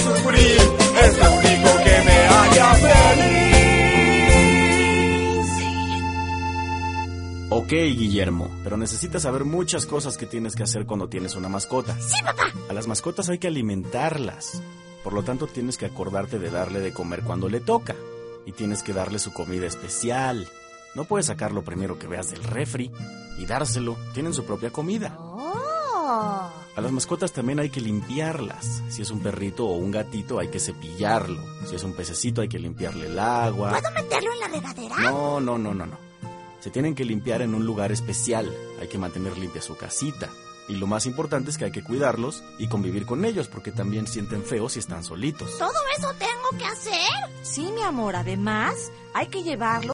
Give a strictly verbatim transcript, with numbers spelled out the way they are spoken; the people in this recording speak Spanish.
sufrir, es lo único que me haría feliz. Ok, Guillermo, pero necesitas saber muchas cosas que tienes que hacer cuando tienes una mascota. Sí, papá. A las mascotas hay que alimentarlas. Por lo tanto, tienes que acordarte de darle de comer cuando le toca. Y tienes que darle su comida especial. No puedes sacar lo primero que veas del refri y dárselo. Tienen su propia comida. Oh. A las mascotas también hay que limpiarlas. Si es un perrito o un gatito, hay que cepillarlo. Si es un pececito, hay que limpiarle el agua. ¿Puedo meterlo en la regadera? No, no, no, no, no. Se tienen que limpiar en un lugar especial. Hay que mantener limpia su casita. Y lo más importante es que hay que cuidarlos y convivir con ellos, porque también sienten feo si están solitos. ¿Todo eso tengo que hacer? Sí, mi amor, además hay que llevarlo